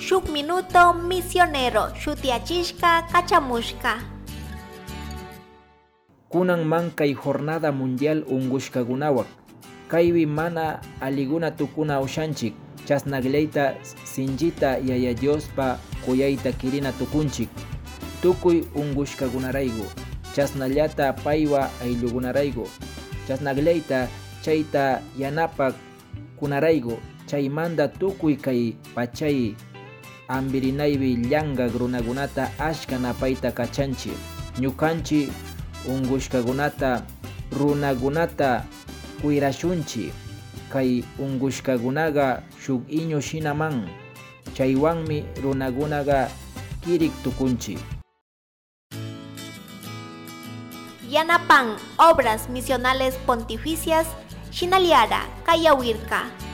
shuk minuto misionero shutiachishka kachamushka. Kunan mankay jornada mundial ungushkagunawak. Kaybi mana aliguna tukuna ushanchik. Chasnagleita sinjita yaya Diospa kuyayta kirina tukunchik. Tukuy ungushkagunaraygu. Chasnallata paywa ayllugunaraygu. Chasnagleita chayta yanapak kunaraygu. Chaymanda tukuy kay pachay ambirinaybi llanga runagunata ashka napayta kachanchi. Ñukanchi ungushkagunata runagunata kuyrashunchi. Kay ungushkagunaga shuk iñu shinaman. Chaywanmi runagunaga kirik tukunchi. Yanapan Obras Misionales Pontificias Shinaliara Kayawirka.